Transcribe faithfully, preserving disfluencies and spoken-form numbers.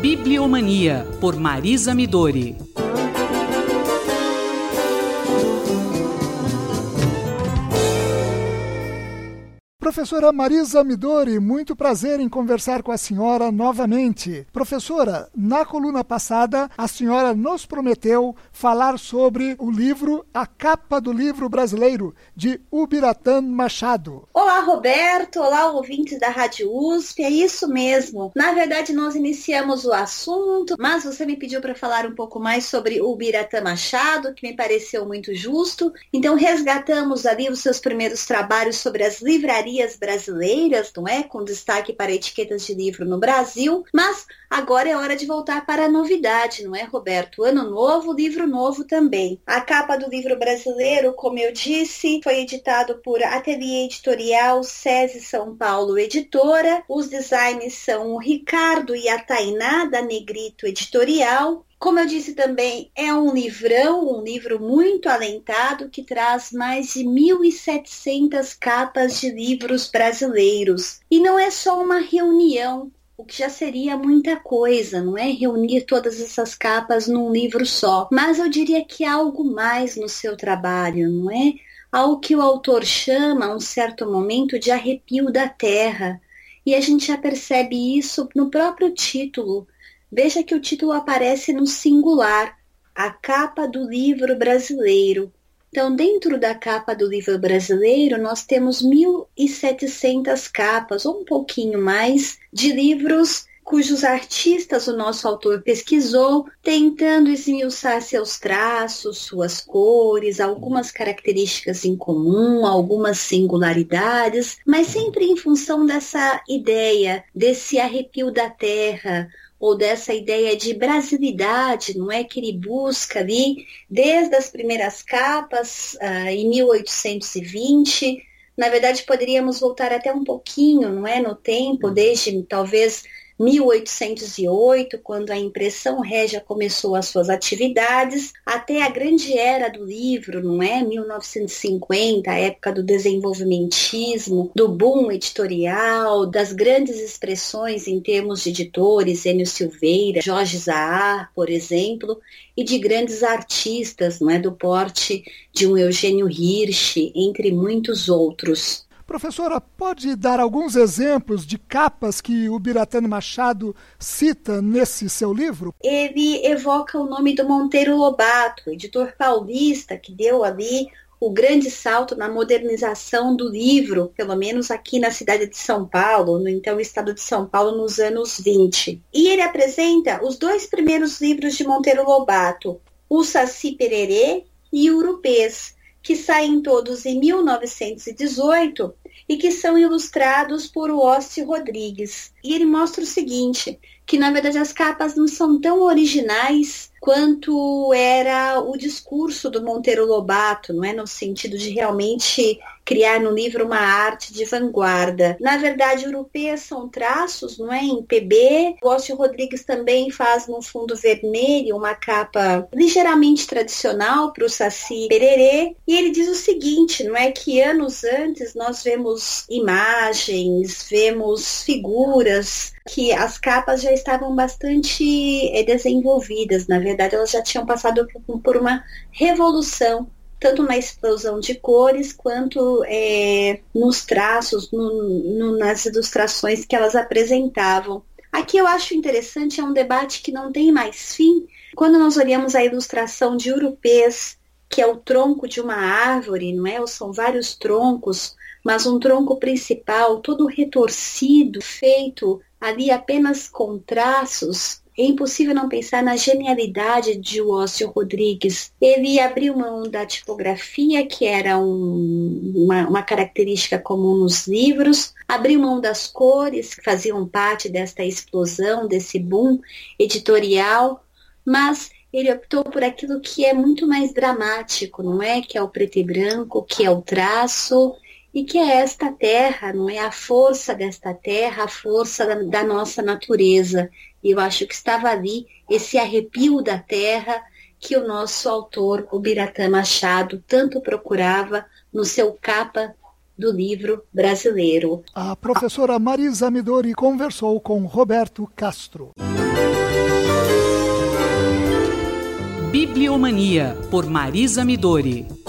Bibliomania, por Marisa Midori. Professora Marisa Midori, muito prazer em conversar com a senhora novamente. Professora, na coluna passada, a senhora nos prometeu falar sobre o livro A Capa do Livro Brasileiro, de Ubiratã Machado. Olá, Roberto. Olá, ouvintes da Rádio U S P. É isso mesmo. Na verdade, nós iniciamos o assunto, mas você me pediu para falar um pouco mais sobre Ubiratã Machado, que me pareceu muito justo. Então, resgatamos ali os seus primeiros trabalhos sobre as livrarias brasileiras, não é? Com destaque para etiquetas de livro no Brasil, mas agora é hora de voltar para a novidade, não é, Roberto? Ano novo, livro novo também. A capa do livro brasileiro, como eu disse, foi editado por Ateliê Editorial SESI São Paulo Editora. Os designs são o Ricardo e a Tainá, da Negrito Editorial. Como eu disse também, é um livrão, um livro muito alentado que traz mais de mil e setecentas capas de livros brasileiros. E não é só uma reunião, o que já seria muita coisa, não é? Reunir todas essas capas num livro só. Mas eu diria que há algo mais no seu trabalho, não é? Algo que o autor chama, a um certo momento, de arrepio da terra. E a gente já percebe isso no próprio título. Veja que o título aparece no singular, a capa do livro brasileiro. Então, dentro da capa do livro brasileiro, nós temos mil e setecentas capas, ou um pouquinho mais, de livros cujos artistas o nosso autor pesquisou, tentando esmiuçar seus traços, suas cores, algumas características em comum, algumas singularidades, mas sempre em função dessa ideia, desse arrepio da terra, ou dessa ideia de brasilidade, não é? Que ele busca ali, desde as primeiras capas, uh, em mil oitocentos e vinte. Na verdade, poderíamos voltar até um pouquinho, não é? No tempo, desde talvez mil oitocentos e oito, quando a impressão régia começou as suas atividades, até a grande era do livro, não é? mil novecentos e cinquenta, a época do desenvolvimentismo, do boom editorial, das grandes expressões em termos de editores, Enio Silveira, Jorge Zahar, por exemplo, e de grandes artistas, não é? Do porte de um Eugênio Hirsch, entre muitos outros. Professora, pode dar alguns exemplos de capas que o Ubiratã Machado cita nesse seu livro? Ele evoca o nome do Monteiro Lobato, editor paulista, que deu ali o grande salto na modernização do livro, pelo menos aqui na cidade de São Paulo, no então estado de São Paulo, nos anos vinte. E ele apresenta os dois primeiros livros de Monteiro Lobato, o Saci Pererê e o Urupês, que saem todos em mil novecentos e dezoito e que são ilustrados por Ossi Rodrigues. E ele mostra o seguinte, que na verdade as capas não são tão originais quanto era o discurso do Monteiro Lobato, não é? No sentido de realmente criar no livro uma arte de vanguarda. Na verdade, Urupês são traços, não é? Em P B. O Ossi Rodrigues também faz no fundo vermelho uma capa ligeiramente tradicional para o Saci Pererê. E ele diz o seguinte, não é? Que anos antes nós vemos imagens, vemos figuras, que as capas já estavam bastante é, desenvolvidas. Na verdade, elas já tinham passado por, por uma revolução, tanto na explosão de cores, quanto é, nos traços, no, no, nas ilustrações que elas apresentavam. Aqui eu acho interessante, é um debate que não tem mais fim. Quando nós olhamos a ilustração de Urupês, que é o tronco de uma árvore, não é? Ou são vários troncos, mas um tronco principal, todo retorcido, feito ali apenas com traços, é impossível não pensar na genialidade de Ossi Rodrigues. Ele abriu mão da tipografia, que era um, uma, uma característica comum nos livros, abriu mão das cores, que faziam parte desta explosão, desse boom editorial, mas ele optou por aquilo que é muito mais dramático, não é? Que é o preto e branco, que é o traço, e que é esta terra, não é? A força desta terra, a força da, da nossa natureza. E eu acho que estava ali esse arrepio da terra que o nosso autor, Ubiratã Machado, tanto procurava no seu capa do livro brasileiro. A professora Marisa Midori conversou com Roberto Castro. Bibliomania, por Marisa Midori.